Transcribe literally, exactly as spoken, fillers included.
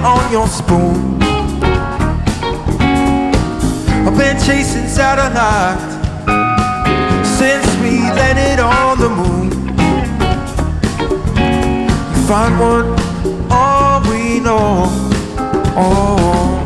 on your spoon. I've been chasing satellite since we landed on the moon. You find one, all we know. Oh.